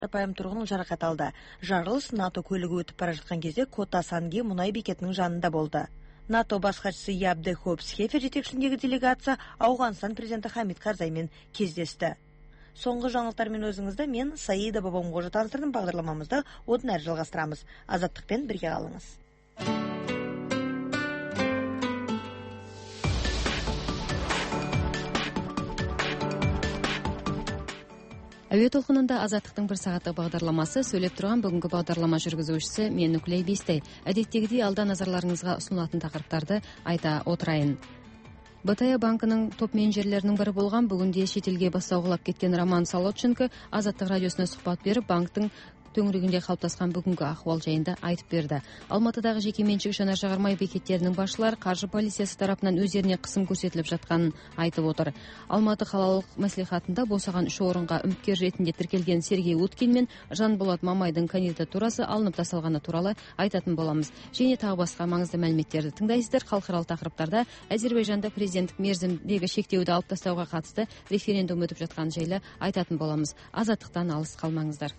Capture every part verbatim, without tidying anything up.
Қарапайым тұрғын жарақат алды. Жарылыс НАТО көлігі өтіп бара жатқан кезде Кота Санге мұнай бекетінің жанында болды. НАТО бас хатшысы Ябде Хопс-Хефер жетекшілігіндегі делегация Ауғанстан президенті Хамид Карзаймен кездесті. Соңғы жаңалықтармен өзіңізді мен Саида Бабамғожа таныстырдым. Бағдарламамызды одан әрі жалғастырамыз. Азаттықпен бірге қалыңыз. Әуе толқынында азаттықтың бір сағаттық бағдарламасы, сөйлеп тұрған бүгінгі бағдарлама жүргізушісі мен Нүклей Бестай. Әдеттегідей алда назарларыңызға ұсынылатын тақырыптарды айта отырайын. БТА банкының топ менеджерлерінің бірі болған бүгінде шетелге бастауғылап кеткен Роман Солодченко Азаттық радиосына сұхбат беріп, банктың төңірегінде қалыптасқан бүгінгі ахуал жайында айтып берді. Алматыдағы жекеменшік жанар-жағармай бекеттерінің басшылары қаржы полициясы тарапынан өздеріне қысым көрсетіліп жатқанын айтып отыр. Алматы қалалық мәслихатында босаған үш орынға үміткер ретінде тіркелген Сергей Уткин мен Жанболат Мамайдың кандидатурасы алынып тасталғаны туралы айтатын боламыз. Және тағы басқа маңызды мәліметтерді тыңдайсыздар. Халықаралық тақырыптарда Әзербайжанда президенттік мерзімдегі шектеуді алып тастауға қатысты референдум өтіп жатқан жайлы айтатын боламыз. Азаттықтан алыс қалмаңыздар.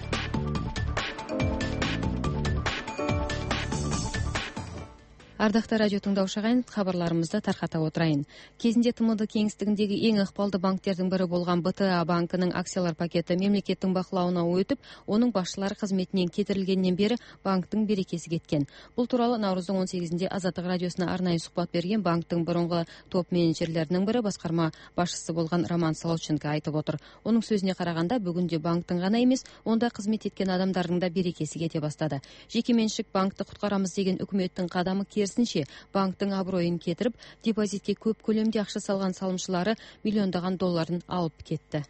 Ардақты радио тыңдаушы ағайын, хабарларымызды тарқата отырайын. Кезінде тмд кеңістігіндегі ең ықпалды банктердің бірі болған БТА банкының акциялар пакеті мемлекеттің бақылауына өтіп, оның басшылары қызметінен кетірілгеннен бері банктың берекесі кеткен. Бұл туралы наурыздың он сегізінде Азаттық радиосына арнайы сұхбат берген банктың бұрынғы топ менеджерлерінің бірі басқарма басшысы болған Роман Солодченко айтып отыр. Оның сөзіне қарағанда, бүгінде банктың ғана емес, онда қызмет еткен адамдардың да берекесі кете бастады. Жекеменшік банкты құтқарамыз деген үкіметтің қадамы керісінше банктың абыройын кетіріп, депозитке көп көлемде ақша салған салымшылары миллиондаған долларын алып кетті.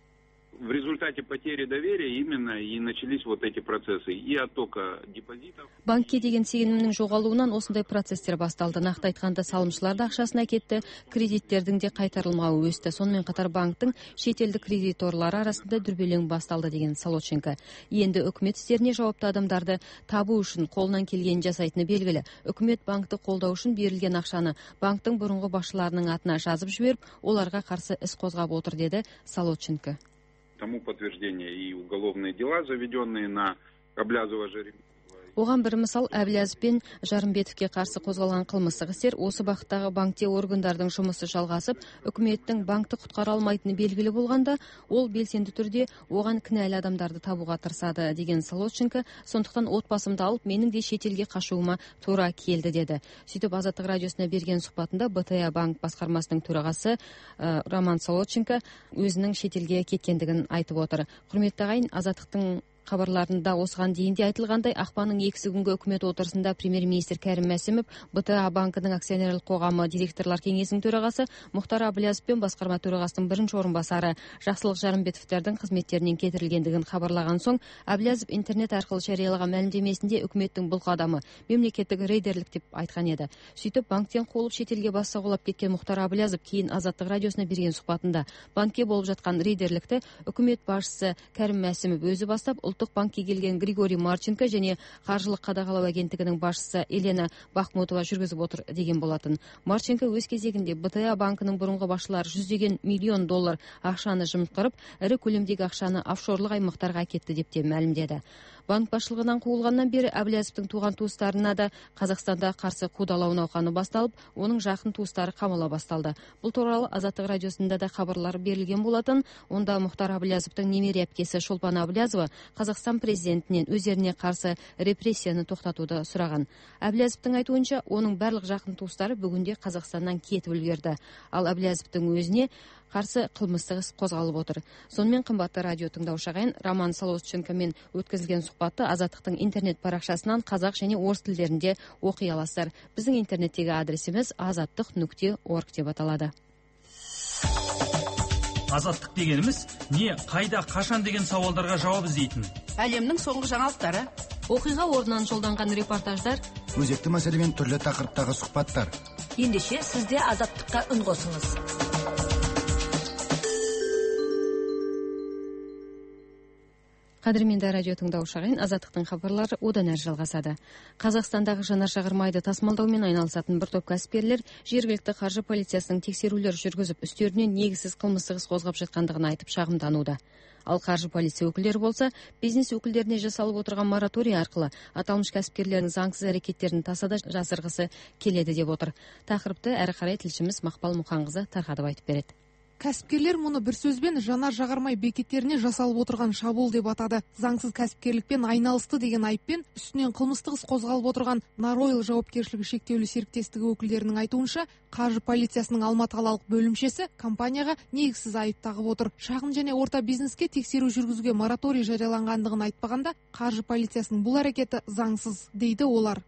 В результате потери доверия именно и начались вот эти процессы и оттока депозитов. Банкке деген сенімнің жоғалуынан осындай процесстер басталды. Нақты айтқанда салымшыларды ақшасына кетті, кредиттердің де қайтарылмауы өсті. Сонымен қатар банктың шетелдік кредиторлары арасында дүрбелең басталды деген Солодченко. Енді үкімет істеріне жауапты адамдарды табу үшін қолынан келгенін жасайтыны белгілі. Үкімет банкты қолдау үшін берілген ақшаны банктың бұрынғы басшыларының атына жазып жіберіп, оларға қарсы іс қозғап отыр деді Солодченко. Тому подтверждение и уголовные дела, заведенные на Аблязова Жеребцова. Оған бір мысал Әблязов пен Жарымбетовке қарсы қозғалған қылмыстық істер. Осы бағыттағы банкте органдардың жұмысы жалғасып, үкіметтің банкты құтқара алмайтыны белгілі болғанда, ол белсенді түрде оған кінәлі адамдарды табуға тырысады деген Солодченко. Сондықтан отбасымды алып, менің де шетелге қашуыма тура келді деді. Сөйтіп Азаттық радиосына берген сұхбатында БТА банк басқармасының төрағасы ә, Роман Солодченко өзінің шетелге кеткендігін айтып отыр. Құрметті ағайын, Азаттықтың хабарларында осыған дейін де айтылғандай, ақпанның екісі күнгі үкімет отырысында премьер-министр Кәрім Мәсімов, БТА банкының акционерлік қоғамы директорлар кеңесінің төрағасы Мұхтар Әблязов пен басқарма төрағасының бірінші орынбасары Жақсылық Жарымбетовтердің қызметтерінен кетірілгендігін хабарлаған соң, Әблязов интернет арқылы жариялаған мәлімдемесінде үкіметтің бұл қадамы мемлекеттік рейдерлік деп айтқан еді. Сөйтіп, банктен қолып шетелге бас сауғалап кеткен Мұхтар Әблязов кейін Азаттық радиосына берген сұхбатында банкке болып жатқан рейдерлікті үкімет басшысы Кәрім Мәсімов өзі бастап, ұлттық банкке келген Григорий Марченко және қаржылық қадағалау агенттігінің басшысы Елена Бахмутова жүргізіп отыр деген болатын. Марченко өз кезегінде БТА банкының бұрынғы басшылары жүздеген миллион доллар ақшаны жымқырып, ірі көлемдегі ақшаны офшорлық аймақтарға кетті деп те мәлімдеді. Банк басшылығынан қуылғаннан бері Әблязовтың туған туыстарына да Қазақстанда қарсы қудалау науқаны басталып, оның жақын туыстары қамала басталды. Бұл туралы Азаттық радиосында да хабарлар берілген болатын. Онда Мұхтар Әблязовтың немере әпкесі Шолпан Әблязова Қазақстан президентінен өздеріне қарсы репрессияны тоқтатуды сұраған. Әблязовтың айтуынша, оның барлық жақын туыстары бүгінде Қазақстаннан кетіп үлгерді. Ал Әблязовтың өзіне қарсы қылмыстық іс қозғалып отыр. Сонымен қымбатты радио тыңдаушы ағайын, Роман Солодченкомен өткізілген сұхбатты Азаттықтың интернет парақшасынан қазақ және орыс тілдерінде оқи аласыздар. Біздің интернеттегі адресіміз азаттық нүкте орг деп аталады. Азаттық дегеніміз не, қайда, қашан деген сауалдарға жауап іздейтін. Әлемнің соңғы жаңалықтары, оқиға орнынан жолданған репортаждар, өзекті мәселемен түрлі тақырыптағы сұхбаттар. Ендеше сізде Азаттыққа үн қосыңыз. Қадірменді радио тыңдаушы ағайын, Азаттықтың хабарлары одан әрі жалғасады. Қазақстандағы жанар-жағар майды тасымалдаумен айналысатын бір топ кәсіпкерлер жергілікті қаржы полициясының тексерулер жүргізіп, үстерінен негізсіз қылмыстық іс қозғап жатқандығын айтып шағымдануда. Ал қаржы полиция өкілдері болса, бизнес өкілдеріне жасалып отырған мораторий арқылы аталмыш кәсіпкерлердің заңсыз әрекеттерін тасада жасырғысы келеді деп отыр. Тақырыпты әрі қарай тілшіміз Мақпал Мұханқызы тарқатып айтып береді. Кәсіпкерлер мұны бір сөзбен жанар жағармай бекеттеріне жасалып отырған шабуыл деп атады. Заңсыз кәсіпкерлікпен айналысты деген айыппен үстінен қылмыстық іс қозғалып отырған Наройл жауапкершілігі шектеулі серіктестігі өкілдерінің айтуынша, қаржы полициясының Алматы қалалық бөлімшесі компанияға негізсіз айып тағып отыр. Шағын және орта бизнеске тексеру жүргізуге мораторий жарияланғандығын айтпағанда, қаржы полициясының бұл әрекеті заңсыз, дейді олар.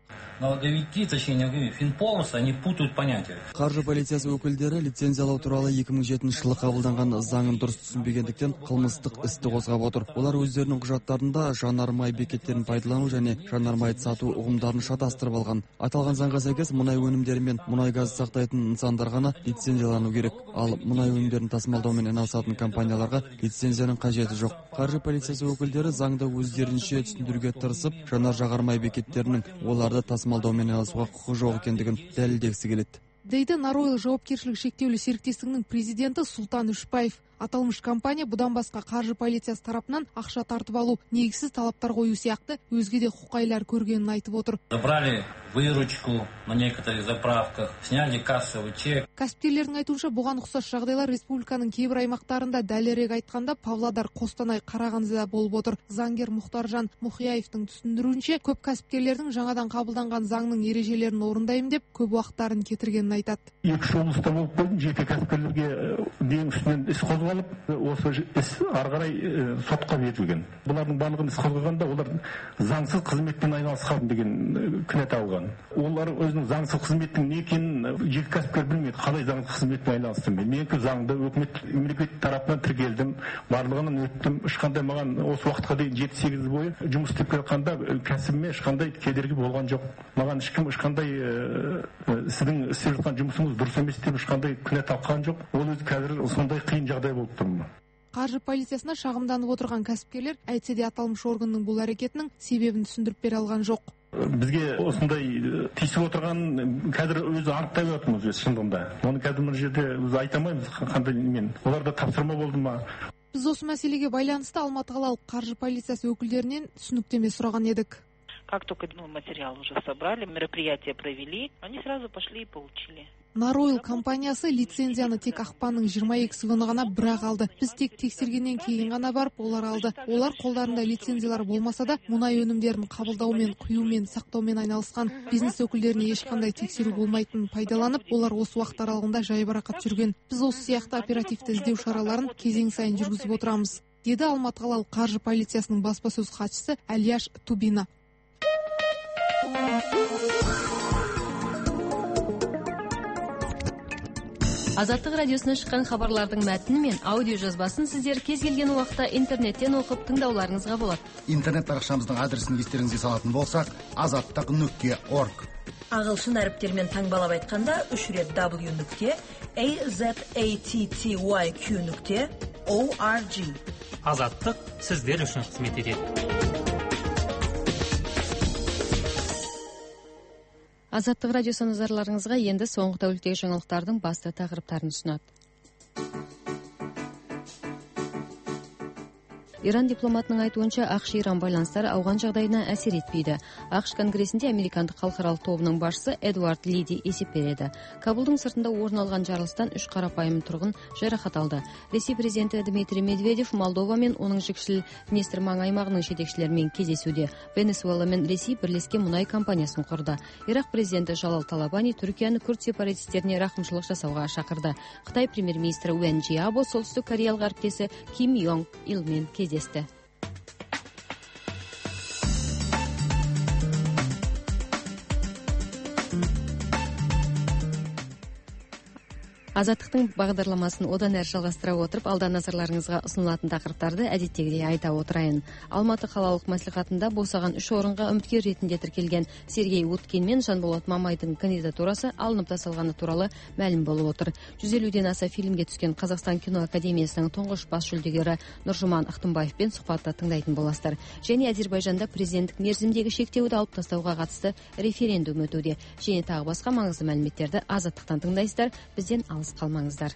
Қаржы полициясы өкілдері лицензиялау туралы екі мың жетінші жылы қабылданған заңын дұрыс түсінбегендіктен қылмыстық істі қозғап отыр. Олар өздерінің құжаттарында жанармай бекеттерін пайдалану және жанармайды сату ұғымдарын шатастырып алған. Аталған заңға сәйкес мұнай өнімдері мен мұнай газы сақтайтын нысандар ғана лицензиялану керек. Ал мұнай өнімдерін тасымалдаумен айналысатын компанияларға лицензияның қажеті жоқ. Қаржы полициясы өкілдері заңды өздерінше түсіндіруге тырысып, жанар жағармай бекеттерінің оларды тасымалдаумен айналысуға құқы жоқ екендігін дәлелдегісі келеді, дейді Наройл жауапкершілігі шектеулі серіктестігінің президенті Сұлтан Үшбаев. Аталмыш компания бұдан басқа қаржы полициясы тарапынан ақша тартып алу, негізсіз талаптар қою сияқты өзге де құқайлар көргенін айтып отыр. Забрали выручку на некоторых заправках, сняли кассовый чек. Кәсіпкерлердің айтуынша бұған ұқсас жағдайлар республиканың кейбір аймақтарында, дәлірек айтқанда Павлодар, Қостанай, Қарағандыда болып отыр. Заңгер Мұхтаржан Мұхияевтың түсіндіруінше, көп кәсіпкерлердің жаңадан қабылданған заңның ережелерін орындаймын деп көп уақыттарын кетіргенін айтады. Екі облыста болып қойдым, жеке кәсіпкерлерге ең үстінен іс қозғалып, осы іс ары қарай сотқа берілген. Бұлардың барлығын іс қозғағанда олар заңсыз қызметпен айналысқан деген күнә тағылған. Олар өзінің заңсыз қызметтің не екенін жеке кәсіпкер білмейді, қалай заңсыз қызметпен айналыстым. Мен заңды өкімет мемлекет тарапынан тіркелдім, барлығынан өттім. Ешқандай маған осы уақытқа дейін жеті сегіз бойы жұмыс істеп келгенде кәсібіме ешқандай кедергі болған жоқ. Маған ешкім ешқандай сіздің істеп жатқан жұмысыңыз дұрыс емес деп ешқандай күнә таққан жоқ. Ол өзі қазір сондай қиын жағдай болып тұр. Қаржы полициясына шағымданып отырған кәсіпкерлер әйтсе де аталмыш органның бұл әрекетінің себебін түсіндіріп бере алған жоқ. Бізге осындай тиісіп отырған қазір өзі анықтай отырмыз өз шындығында. Оны қазір мына жерде өзі айта алмаймыз қандай мен. Оларда тапсырма болды ма? Біз осы мәселеге байланысты Алматы қалалық қаржы полициясы өкілдерінен түсініктеме сұраған едік. Как только ну, материал уже собрали, мероприятие провели, они сразу пошли и получили. Наройл компаниясы лицензияны тек ақпанның жиырма екісі күні ғана бірақ алды. Біз тек тексергеннен кейін ғана барып олар алды. Олар қолдарында лицензиялар болмаса да мұнай өнімдерін қабылдаумен, құюмен, сақтаумен айналысқан. Бизнес өкілдеріне ешқандай тексеру болмайтынын пайдаланып, олар осы уақыт аралығында жайбарақат жүрген. Біз осы сияқты оперативті іздеу шараларын кезең сайын жүргізіп отырамыз, деді Алматы қалалық қаржы полициясының баспасөз хатшысы Алияш Тубина. Азаттық радиосына шыққан хабарлардың мәтіні мен аудио жазбасын сіздер кез келген уақытта интернеттен оқып тыңдауларыңызға болады. Интернет парақшамыздың адресін естеріңізге салатын болсақ, азаттық нүкте орг. Ағылшын әріптермен таңбалап айтқанда үш рет w нүкте azatty нүкте org. Азаттық сіздер үшін қызмет етеді. Азаттық радиосы назарларыңызға енді соңғы тәуліктегі жаңалықтардың басты тақырыптарын ұсынады. Иран дипломатының айтуынша ақш-Иран байланыстары ауған жағдайына әсер етпейді. ақш конгресінде американдық халықаралық тобының басшысы Эдуард Лиди есеп береді. Кабулдың сыртында орын алған жарылыстан үш қарапайым тұрғын жарақат алды. Ресей президенті Дмитрий Медведев Молдова мен оның жікшіл Днестр маң аймағының жетекшілерімен кездесуде. Венесуэла мен Ресей бірлескен мұнай компаниясын құрды. Ирак президенті Жалал Талабани Түркияны күрд сепаратистеріне рақымшылық жасауға шақырды. Қытай премьер-министрі Уэн Жиабо солтүстік кореялық әріптесі Ким Йонг Илмен кездесті. Азаттықтың бағдарламасын одан әрі жалғастыра отырып, алда назарларыңызға ұсынылатын тақырыптарды әдеттегідей айта отырайын. Алматы қалалық мәслихатында босаған үш орынға үміткер ретінде тіркелген Сергей Уткин мен Жанболат Мамайдың кандидатурасы алынып тасталғаны туралы мәлім болып отыр. жүз елуден аса фильмге түскен Қазақстан кино академиясының тұңғыш бас жүлдегері Нұржұман Ақтымбаевпен сұхбатта тыңдайтын боласыздар. Және Әзербайжанда президенттік мерзімдегі шектеуді алып тастауға қатысты референдум өтуде. Және тағы басқа маңызды мәліметтерді Азаттықтан тыңдайсыздар. Бізден алыс қалмаңыздар.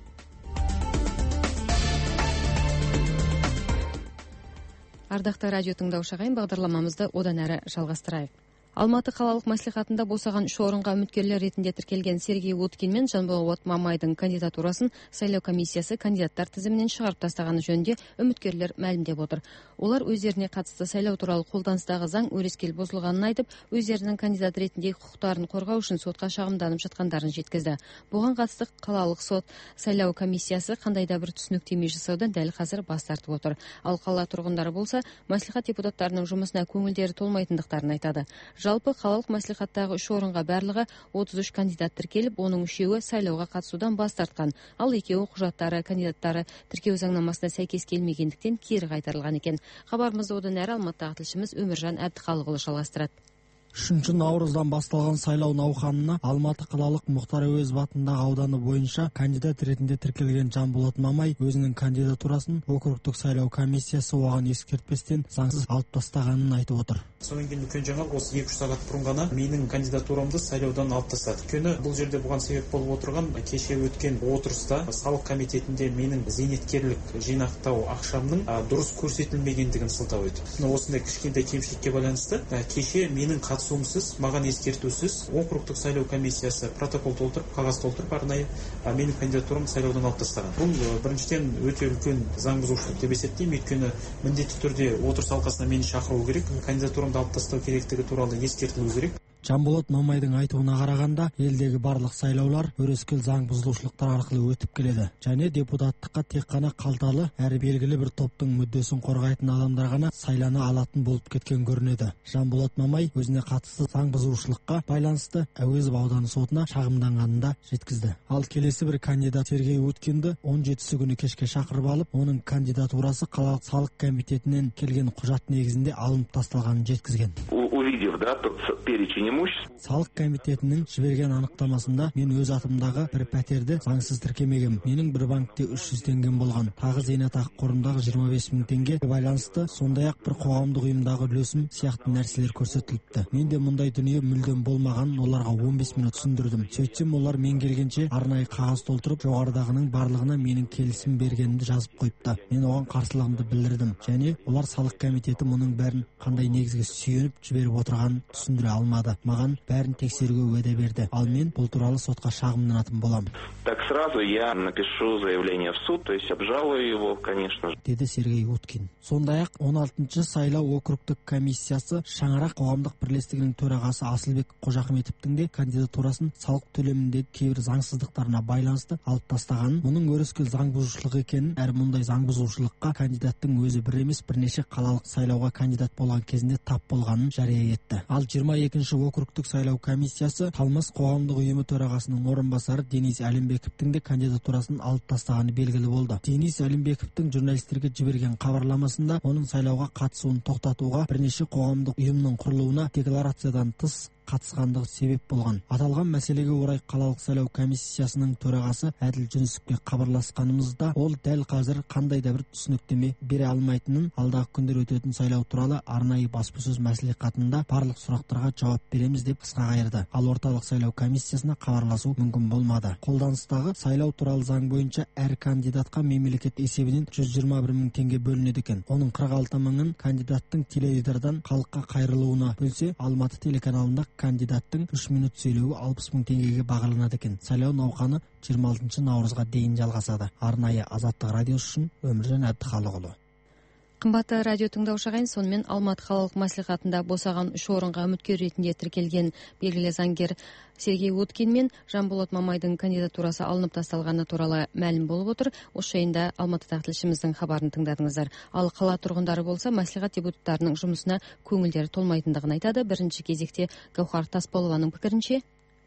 Ардақты радио тыңдаушы ағайын, бағдарламамызды одан әрі жалғастырайық. Алматы қалалық мәслихатында босаған үш орынға үміткерлер ретінде тіркелген Сергей Уткин мен Жанболат Мамайдың кандидатурасын сайлау комиссиясы кандидаттар тізімінен шығарып тастағаны жөнінде үміткерлер мәлімдеп отыр. Олар өздеріне қатысты сайлау туралы қолданыстағы заң өрескел бұзылғанын айтып, өздерінің кандидат ретіндегі құқықтарын қорғау үшін сотқа шағымданып жатқандарын жеткізді. Бұған қатысты қалалық сот сайлау комиссиясы қандай да бір түсініктеме жасаудан дәл қазір бас тартып отыр. Ал қала тұрғындары болса, мәслихат депутаттарының жұмысына көңілдері толмайтындықтарын айтады. Жалпы қалалық мәслихаттағы үш орынға барлығы отыз үш кандидат тіркеліп, оның үшеуі сайлауға қатысудан бас тартқан, ал екеуі құжаттары кандидаттары тіркеу заңнамасына сәйкес келмегендіктен кері қайтарылған екен. Хабарымызды одан әрі Алматыдағы тілшіміз Өміржан Әбдіхалықұлы жалғастырады. үшінші наурыздан басталған сайлау науқанына Алматы қалалық Мұхтар Әуезов атындағы ауданы бойынша кандидат ретінде тіркелген Жанболат Мамай өзінің кандидатурасын округтік сайлау комиссиясы оған ескертпестен заңсыз алып тастағанын айтып отыр. Сонан кейін үлкен жаңалық осы екі үш сағат бұрын ғана менің кандидатурамды сайлаудан алып тастады. Өйткені бұл жерде бұған себеп болып отырған кеше өткен отырыста салық комитетінде менің зейнеткерлік жинақтау ақшамның дұрыс көрсетілмегендігін сылтау етті. Осындай кішкентай кемшілікке байланысты кеше менің қатысуымсыз, маған ескертусіз округтік сайлау комиссиясы протокол толтырып, қағаз толтырып, арнайы менің кандидатурамды сайлаудан алып тастаған. Бұл біріншіден өте үлкен заң бұзушылық деп есептеймін, өйткені міндетті түрде отырыс алқасына мені шақыру керек, кандидатурамды алып тастау керектігі туралы ескертілу керек. Жанболат Мамайдың айтуына қарағанда, елдегі барлық сайлаулар өрескел заң бұзушылықтар арқылы өтіп келеді. Және депутаттыққа тек қана қалталы әрі белгілі бір топтың мүддесін қорғайтын адамдар ғана сайлана алатын болып кеткен көрінеді. Жанболат Мамай өзіне қатысты заң бұзушылыққа байланысты Әуезов ауданы сотына шағымданғанын да жеткізді. Ал келесі бір кандидат Сергей Уткинді он жетісі күні кешке шақырып алып, оның кандидатурасы қалалық салық комитетінен келген құжат негізінде алынып тасталғанын жеткізген. Увидев, да, тот перечень имуществ. Салық комитетінің жіберген анықтамасында мен өз атымдағы бір пәтерді заңсыз тіркемегем. Менің бір банкте үш жүз теңгем болған. Тағы зейнетақы қорындағы жиырма бес мың теңге байланысты, сондай-ақ бір қоғамдық ұйымдағы үлесім сияқты нәрселер көрсетіліпті. Менде мұндай дүние мүлдем болмағанын оларға он бес минут түсіндірдім. Сөйтсем олар мен келгенше арнайы қағаз толтырып, жоғарыдағының барлығына менің келісім бергенімді жазып қойыпты. Мен оған қарсылығымды білдірдім. Және олар салық комитеті мұның бәрін қандай негізге сүйеніп жіберіп отырғанын түсіндіре алмады. Маған бәрін тексеруге уәде берді. Ал мен бұл туралы сотқа шағымданатын боламын. Так сразу я напишу заявление в суд, то есть обжалую его, конечно же. Деді Сергей Уткин. Сондай-ақ он алтыншы сайлау округтік комиссиясы Шаңырақ қоғамдық бірлестігінің төрағасы Асылбек Қожахметовтің де кандидатурасын салық төлеміндегі кейбір заңсыздықтарына байланысты алып тастағанын, мұның өрескел заң бұзушылық екенін, әрі мұндай заң бұзушылыққа кандидаттың өзі бір емес бірнеше қалалық сайлауға кандидат болған кезінде тап болғанын жария етті. Ал жиырма екінші округтік сайлау комиссиясы Талмас қоғамдық ұйымы төрағасының орынбасары Денис Әлімбековтің де кандидатурасын алып тастағаны белгілі болды. Денис Әлімбековтің журналистерге жіберген хабарламасында оның сайлауға қатысуын тоқтатуға бірнеше қоғамдық ұйымның құрылуына декларациядан тыс қатысқандығы себеп болған. Аталған мәселеге орай қалалық сайлау комиссиясының төрағасы Әділ Жүнісовке хабарласқанымызда ол дәл қазір қандай да бір түсініктеме бере алмайтынын, алдағы күндер өтетін сайлау туралы арнайы баспасөз мәслихатында барлық сұрақтарға жауап береміз деп қысқа қайырды. Ал орталық сайлау комиссиясына хабарласу мүмкін болмады. Қолданыстағы сайлау туралы заң бойынша әр кандидатқа мемлекет есебінен жүз жиырма бір мың теңге бөлінеді екен. Оның қырық алты мыңын кандидаттың теледидардан халыққа қайырылуына бөлсе, Алматы телеканалында кандидаттың үш минут сөйлеуі алпыс мың теңгеге бағаланады екен. Сайлау науқаны жиырма алтыншы наурызға дейін жалғасады. Арнайы Азаттық радиосы үшін Өміржан Әбдіхалықұлы. Қымбатты радио тыңдаушы ағайын, сонымен Алматы қалалық мәслихатында босаған үш орынға үміткер ретінде тіркелген белгілі заңгер Сергей Уткин мен Жанболат Мамайдың кандидатурасы алынып тасталғаны туралы мәлім болып отыр. Осы жайында Алматыдағы тілшіміздің хабарын тыңдадыңыздар. Ал қала тұрғындары болса, мәслихат депутаттарының жұмысына көңілдері толмайтындығын айтады. Бірінші кезекте Гаухар Тасболованың пікірінше,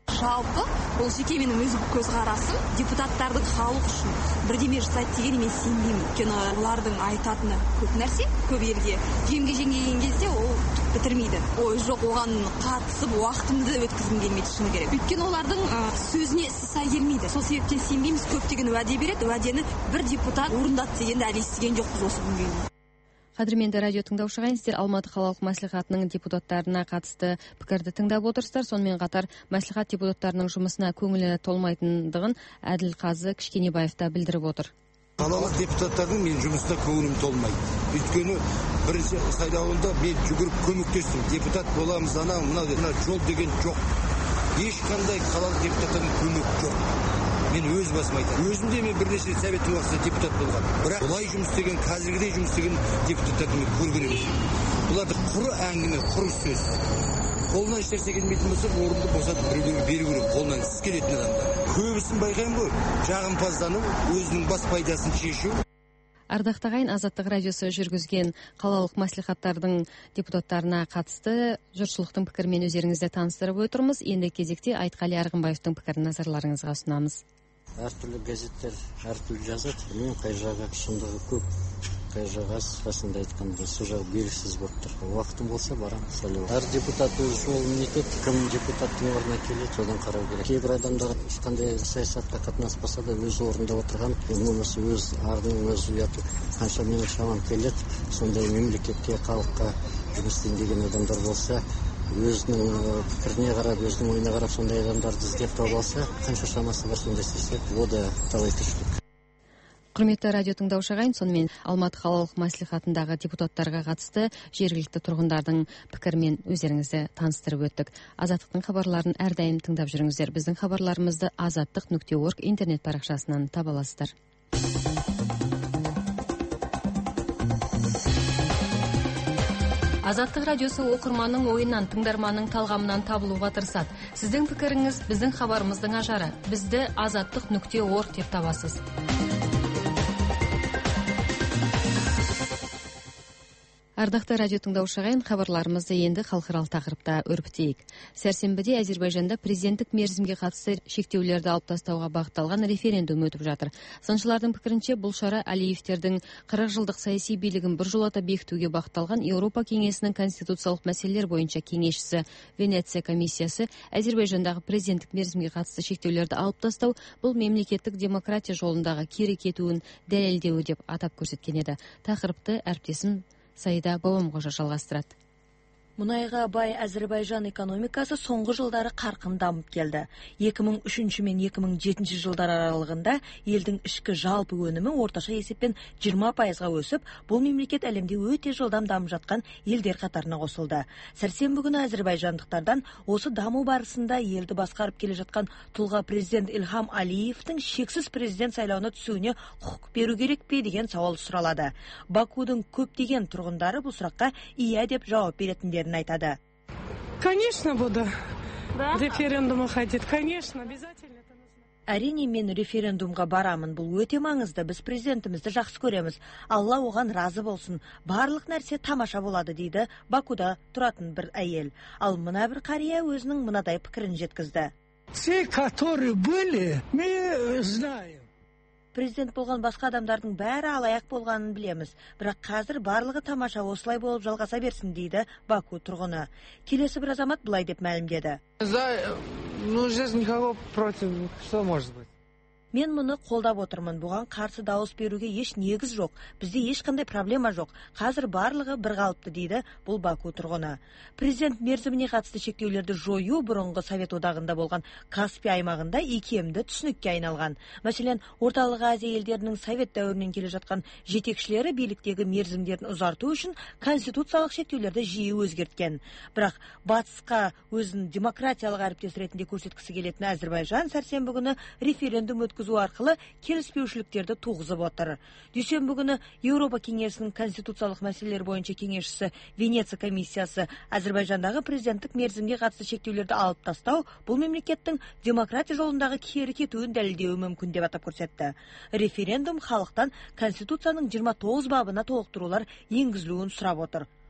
жалпы ол жеке менің өз көзқарасым, депутаттардың халық үшін бірдеме жасайды дегеніне мен сенбеймін. Өйткені олардың айтатыны көп нәрсе, көп елге жемге жеңген кезде ол түк бітірмейді. Ой, жоқ, оған қатысып уақытымды өткізгім келмейді шыны керек. Өйткені олардың ә, сөзіне сай келмейді. Сол себептен сенбейміз, көптеген уәде береді, уәдені бір депутат орындады дегенді әлі естіген жоқпыз осы күнге дейін. Қадірменді радио тыңдаушыға, сіздер Алматы қалалық мәслихатының депутаттарына қатысты пікірді тыңдап отырсыздар. Сонымен қатар мәслихат депутаттарының жұмысына көңілі толмайтындығын Әділқазы Кішкенебаев та білдіріп отыр. Қалалық депутаттардың мен жұмысына көңілім толмайды. Өйткені бірінші сайлауында мен жүгіріп көмектестім. Депутат боламыз, ана мына жол деген жоқ. Ешқандай қалалық депутаттардың көмек жоқ. Мен өз басым айтамын. Өзімде мен бірнеше советтің уақытында депутат болған. Бірақ бұлай жұмыс істеген, қазіргідей жұмыс істеген депутаттарды мен көрген емеспін. Бұларды құры әңгіме, құры сөз. Қолынан ешнәрсе келмейтін болса, орынды босатып біреулерге беру керек. Қолынан іс келетін адамдар. Көбісін байқаймын ғой, жағымпаздану, өзінің бас пайдасын шешу. Ардақтағы ағайын, Азаттық радиосы жүргізген қалалық мәслихаттардың депутаттарына қатысты жұртшылықтың пікірімен өздеріңізді таныстырып отырмыз. Енді кезекте Айтқали Арғынбаевтың пікірін назарларыңызға ұсынамыз. Әртүрлі газеттер әртүрлі жазады. Мен қай жағы шындығы көп, қай жағы расында айтқанда сол жағы белгісіз болып тұр. Уақытым болса барам сайлау. Әр депутат өз жолын етеді, кім депутаттың орнына келеді, содан қарау керек. Кейбір адамдар ешқандай саясатқа қатынаспаса да өз орнында отырған, болмаса өз ардың, өз ұяты қанша менің шамам келеді, сондай мемлекетке, халыққа жұмыс істейін деген адамдар болса, өзінің пікіріне қарап, өзінің ойына қарап сондай адамдарды іздеп тауып алса, қанша шамасы бар сондай істесе, о да талай тіршілік. Құрметті радио тыңдаушы ағайын, сонымен Алматы қалалық мәслихатындағы депутаттарға қатысты жергілікті тұрғындардың пікірмен өздеріңізді таныстырып өттік. Азаттықтың хабарларын әрдайым тыңдап жүріңіздер. Біздің хабарларымызды азаттық нүкте орг интернет парақшасынан таба аласыздар. Азаттық радиосы оқырманның ойынан, тыңдарманның талғамынан табылуға тырысады. Сіздің пікіріңіз біздің хабарымыздың ажары. Бізді азаттық нүкте орг деп табасыз. Ардақты радио тыңдаушы ағайын, хабарларымызды енді халықаралық тақырыпта өрбітейік. Сәрсенбіде Әзербайжанда президенттік мерзімге қатысты шектеулерді алып тастауға бағытталған референдум өтіп жатыр. Сыншылардың пікірінше, бұл шара Алиевтердің қырық жылдық саяси билігін біржолата бекітуге бағытталған. Еуропа кеңесінің конституциялық мәселелер бойынша кеңесшісі Венеция комиссиясы Әзербайжандағы президенттік мерзімге қатысты шектеулерді алып тастау бұл мемлекеттік демократия жолындағы кері кетуін дәлелдеуі деп атап көрсеткен еді. Тақырыпты әріптесім Саида Бауымқожа жалғастырады. Мұнайға бай Әзербайжан экономикасы соңғы жылдары қарқын дамып келді. екі мың үшінші мен екі мың жетінші жылдар аралығында елдің ішкі жалпы өнімі орташа есеппен жиырма пайызға өсіп, бұл мемлекет әлемде өте жылдам дамып жатқан елдер қатарына қосылды. Сәрсенбі күні әзербайжандықтардан осы даму барысында елді басқарып келе жатқан тұлға президент Ильхам Алиевтің шексіз президент сайлауына түсуіне құқық беру керек пе деген сауал сұралады. Бакудың көптеген тұрғындары бұл сұраққа иә деп жауап беретіндерін айтады. Конечно, буду. Да? Референдумы ходить. Конечно, обязательно. Әрине, мен референдумға барамын. Бұл өте маңызды. Біз президентімізді жақсы көреміз. Алла оған разы болсын. Барлық нәрсе тамаша болады, дейді Бакуда тұратын бір әйел. Ал мына бір қария өзінің мынадай пікірін жеткізді. Те, которые были, мы знаем. Президент болған басқа адамдардың бәрі алаяқ болғанын білеміз. Бірақ қазір барлығы тамаша, осылай болып жалғаса берсін, дейді Баку тұрғыны. Келесі бір азамат былай деп мәлімдеді. Ну, здесь никого против, что может быть? Мен мұны қолдап отырмын. Бұған қарсы дауыс беруге еш негіз жоқ. Бізде ешқандай проблема жоқ. Қазір барлығы бір қалыпты, дейді бұл Баку тұрғыны. Президент мерзіміне қатысты шектеулерді жою бұрынғы Совет одағында болған Каспий аймағында икемді түсінікке айналған. Мәселен, Орталық Азия елдерінің Совет дәуірінен келе жатқан жетекшілері биліктегі мерзімдерін ұзарту үшін конституциялық шектеулерді жиі өзгерткен. Бірақ батысқа өзін демократиялық әріптес ретінде көрсеткісі келетін Әзербайжан сәрсенбі күні референдум өткізу арқылы келіспеушіліктерді туғызып отыр. Дүйсенбі күні Еуропа кеңесінің конституциялық мәселелер бойынша кеңесшісі Венеция комиссиясы Әзербайжандағы президенттік мерзімге қатысты шектеулерді алып тастау бұл мемлекеттің демократия жолындағы кері кетуін дәлелдеуі мүмкін деп атап көрсетті. Референдум халықтан конституцияның жиырма тоғыз бабына толықтырулар енгізілуін сұрап отыр.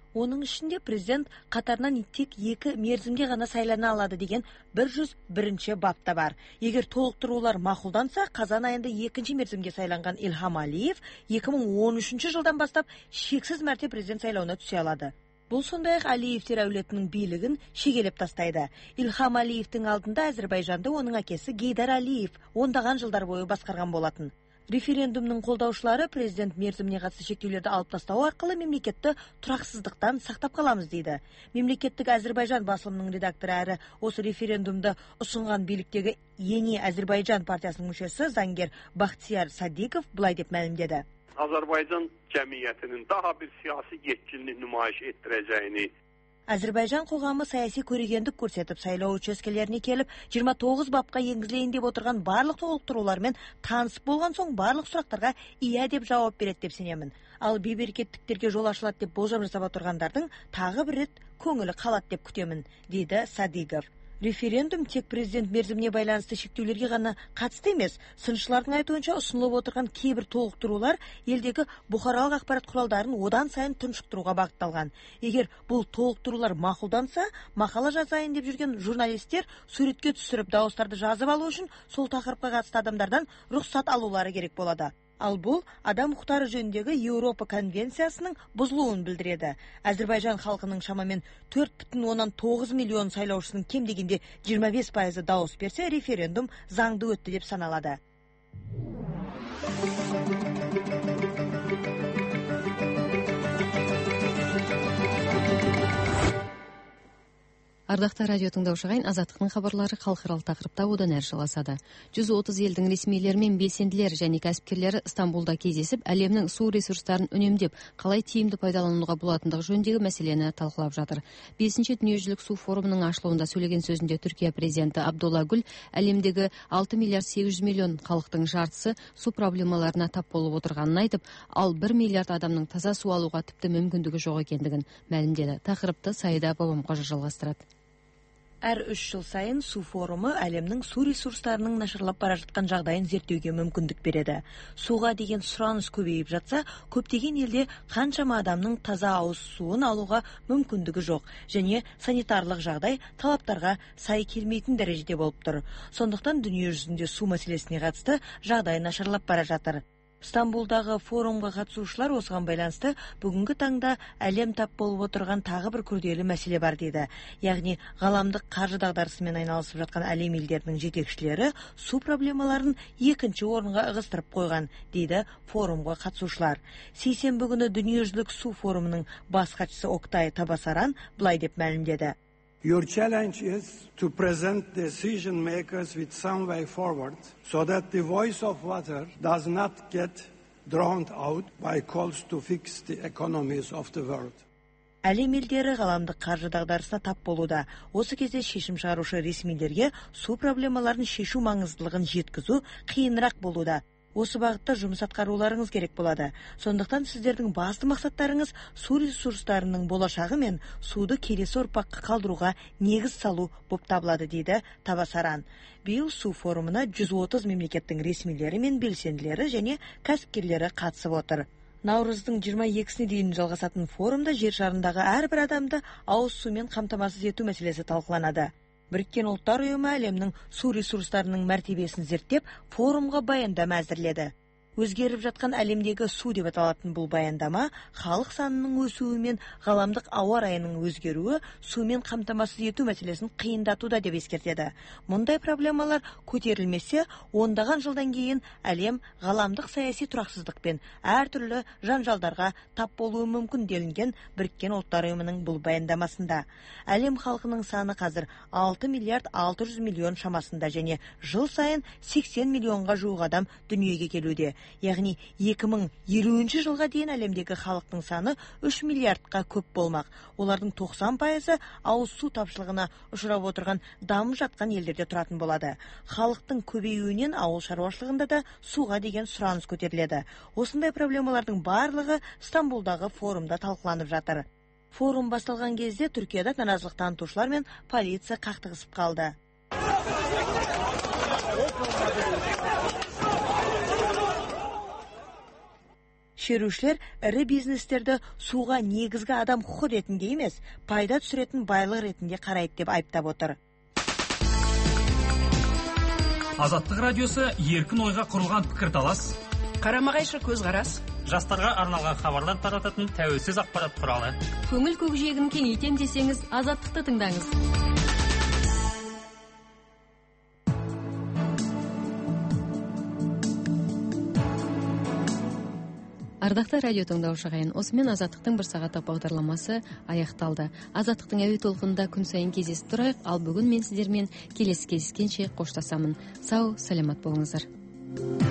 Оның ішінде президент қатарынан тек екі мерзімге ғана сайлана алады деген бір жүз бірінші бапта бар. Егер толықтырулар мақұлданса, қазан айында екінші мерзімге сайланған Ильхам Алиев екі мың он үшінші жылдан бастап шексіз мәрте президент сайлауына түсе алады. Бұл сондай-ақ Алиевтер әулетінің билігін шегелеп тастайды. Ильхам Алиевтің алдында Әзербайжанды оның әкесі Гейдар Алиев ондаған жылдар бойы басқарған болатын. Референдумның қолдаушылары президент мерзіміне қатысты шектеулерді алып тастау арқылы мемлекетті тұрақсыздықтан сақтап қаламыз дейді. Мемлекеттік Әзербайжан басылымының редакторы әрі осы референдумды ұсынған биліктегі Ени Әзербайжан партиясының мүшесі заңгер Бахтияр Садиков былай деп мәлімдеді. Azərbaycan cəmiyyətinin daha bir siyasi yetkinlik nümayiş etdirəcəyini. Әзербайжан қоғамы саяси көрегендік көрсетіп, сайлау учаскелеріне келіп, жиырма тоғыз бапқа енгізілейін деп отырған барлық толықтырулармен танысып болған соң барлық сұрақтарға иә деп жауап береді деп сенемін. Ал бейберекеттіктерге жол ашылады деп болжам жасап отырғандардың тағы бір рет көңілі қалады деп күтемін, дейді Садиков. Референдум тек президент мерзіміне байланысты шектеулерге ғана қатысты емес. Сыншылардың айтуынша ұсынылып отырған кейбір толықтырулар елдегі бұқаралық ақпарат құралдарын одан сайын тұншықтыруға бағытталған. Егер бұл толықтырулар мақұлданса, мақала жазайын деп жүрген журналистер суретке түсіріп дауыстарды жазып алу үшін сол тақырыпқа қатысты адамдардан рұқсат алулары керек болады. Ал бұл адам құқықтары жөніндегі Еуропа конвенциясының бұзылуын білдіреді. Әзербайжан халқының шамамен төрт бүтін оннан тоғыз миллион сайлаушысының кем дегенде жиырма бес пайызы дауыс берсе, референдум заңды өтті деп саналады. Ардақты радио тыңдаушы ағайын, Азаттықтың хабарлары халықаралық тақырыпта одан әрі жалғасады. жүз отыз елдің ресмилері мен белсенділері және кәсіпкерлері Стамбулда кездесіп, әлемнің су ресурстарын үнемдеп, қалай тиімді пайдалануға болатындығы жөніндегі мәселені талқылап жатыр. бесінші дүниежүзілік су форумының ашылуында сөйлеген сөзінде Түркия президенті Абдулла Гүл әлемдегі алты миллиард сегіз жүз миллион халықтың жартысы су проблемаларына тап болып отырғанын айтып, ал бір миллиард адамның таза су алуға тіпті мүмкіндігі жоқ екендігін мәлімдеді. Тақырыпты Саида Бабамқожа жалғастырады. Әр үш жыл сайын су форумы әлемнің су ресурстарының нашарлап бара жатқан жағдайын зерттеуге мүмкіндік береді. Суға деген сұраныс көбейіп жатса, көптеген елде қаншама адамның таза ауыз суын алуға мүмкіндігі жоқ және санитарлық жағдай талаптарға сай келмейтін дәрежеде болып тұр. Сондықтан дүние жүзінде су мәселесіне қатысты жағдай нашарлап бара жатыр. Стамбулдағы форумға қатысушылар осыған байланысты бүгінгі таңда әлем тап болып отырған тағы бір күрделі мәселе бар дейді. Яғни ғаламдық қаржы дағдарысымен айналысып жатқан әлем елдерінің жетекшілері су проблемаларын екінші орынға ығыстырып қойған, дейді форумға қатысушылар. Сейсенбі күні дүниежүзілік су форумының бас хатшысы Октай Табасаран былай деп мәлімдеді. Your challenge is to present decision makers with some way forward so that the voice of water does not get drowned out by calls to fix the economies of the world. Әлем елдері ғаламдық қаржы дағдарысына тап болуда. Осы кезде шешім шығарушы ресмилерге су проблемаларын шешу маңыздылығын жеткізу қиынырақ болуда. Осы бағытта жұмыс атқаруларыңыз керек болады. Сондықтан сіздердің басты мақсаттарыңыз су ресурстарының болашағы мен суды келесі ұрпаққа қалдыруға негіз салу болып табылады, дейді Табасаран. Биыл су форумына жүз отыз мемлекеттің ресмилері мен белсенділері және кәсіпкерлері қатысып отыр. Наурыздың жиырма екісіне дейін жалғасатын форумда жер шарындағы әрбір адамды ауыз сумен қамтамасыз ету мәселесі талқыланады. Біріккен ұлттар ұйымы әлемнің су ресурстарының мәртебесін зерттеп, форумға баяндама әзірледі. Өзгеріп жатқан әлемдегі су деп аталатын бұл баяндама халық санының өсуі мен ғаламдық ауа райының өзгеруі сумен қамтамасыз ету мәселесін қиындатуда деп ескертеді. Мұндай проблемалар көтерілмесе, ондаған жылдан кейін әлем ғаламдық саяси тұрақсыздық пен әртүрлі жанжалдарға тап болуы мүмкін делінген Біріккен ұлттар ұйымының бұл баяндамасында. Әлем халқының саны қазір алты миллиард алты жүз миллион шамасында және жыл сайын сексен миллионға жуық адам дүниеге келуде. Яғни екі мың елуінші жылға дейін әлемдегі халықтың саны үш миллиардқа көп болмақ. Олардың тоқсан пайызы ауыз су тапшылығына ұшырап отырған дамып жатқан елдерде тұратын болады. Халықтың көбеюінен ауыл шаруашылығында да суға деген сұраныс көтеріледі. Осындай проблемалардың барлығы Стамбулдағы форумда талқыланып жатыр. Форум басталған кезде Түркияда наразылық танытушылар мен полиция қақтығысып қалды. шерушілер ірі бизнестерді суға негізгі адам құқы ретінде емес, пайда түсіретін байлық ретінде қарайды деп айыптап отыр. Азаттық радиосы еркін ойға құрылған пікірталас, қарама-қайшы көзқарас, жастарға арналған хабарлар тарататын тәуелсіз ақпарат құралы. Көңіл көкжиегін кеңейтем десеңіз, Азаттықты тыңдаңыз. Ардақты радио тыңдаушы ағайын, осымен Азаттықтың бір сағаттық бағдарламасы аяқталды. Азаттықтың әуе толқынында күн сайын кездесіп тұрайық, ал бүгін мен сіздермен келесі кездескенше қоштасамын. Сау, саламат болыңыздар.